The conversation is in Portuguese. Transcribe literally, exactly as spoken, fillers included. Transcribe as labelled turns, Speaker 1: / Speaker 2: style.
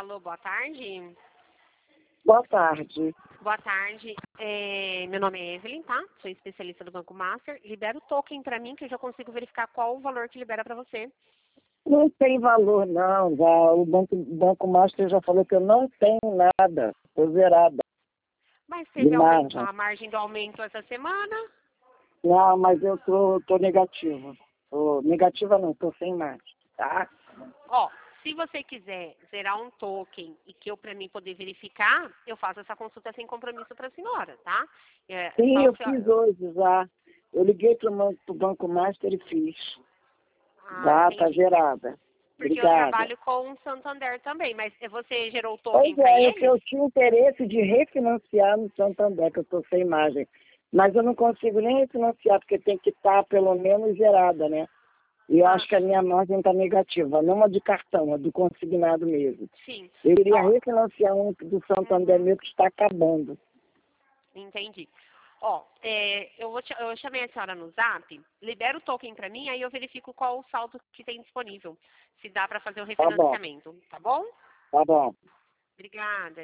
Speaker 1: Alô, boa tarde.
Speaker 2: Boa tarde.
Speaker 1: Boa tarde. É, meu nome é Evelyn, tá? Sou especialista do Banco Master. Libera o token para mim que eu já consigo verificar qual o valor que libera para você.
Speaker 2: Não tem valor, não. Já, o Banco, Banco Master já falou que eu não tenho nada. Estou zerada
Speaker 1: Mas
Speaker 2: de
Speaker 1: teve aumento,
Speaker 2: margem.
Speaker 1: a margem do aumento essa semana?
Speaker 2: Não, mas eu tô, tô negativa. Tô, negativa não, estou sem margem, tá?
Speaker 1: Ó, se você quiser zerar um token e que eu, para mim, poder verificar, eu faço essa consulta sem compromisso para a senhora, tá? É,
Speaker 2: Sim,
Speaker 1: só
Speaker 2: eu
Speaker 1: se a-
Speaker 2: fiz hoje já. Eu liguei para o Banco Master e fiz.
Speaker 1: Ah,
Speaker 2: Já está
Speaker 1: entendi.
Speaker 2: gerada.
Speaker 1: Porque eu
Speaker 2: Obrigada.
Speaker 1: trabalho com o Santander também, mas você gerou o token
Speaker 2: Pois
Speaker 1: para
Speaker 2: é, é que
Speaker 1: eles?
Speaker 2: eu tinha interesse de refinanciar no Santander, que eu estou sem margem. Mas eu não consigo nem refinanciar, porque tem que estar pelo menos zerada, né? E eu
Speaker 1: Ah,
Speaker 2: acho que a minha margem está negativa, não a de cartão, a do consignado mesmo.
Speaker 1: sim.
Speaker 2: Eu queria
Speaker 1: Ó,
Speaker 2: refinanciar um do Santander
Speaker 1: uhum,
Speaker 2: meu que está acabando.
Speaker 1: entendi. Ó, é, eu, vou te- eu chamei a senhora no Zap, libera o token para mim, aí eu verifico qual o saldo que tem disponível. Se dá para fazer o
Speaker 2: Tá bom,
Speaker 1: refinanciamento, tá bom?
Speaker 2: tá bom.
Speaker 1: Obrigada.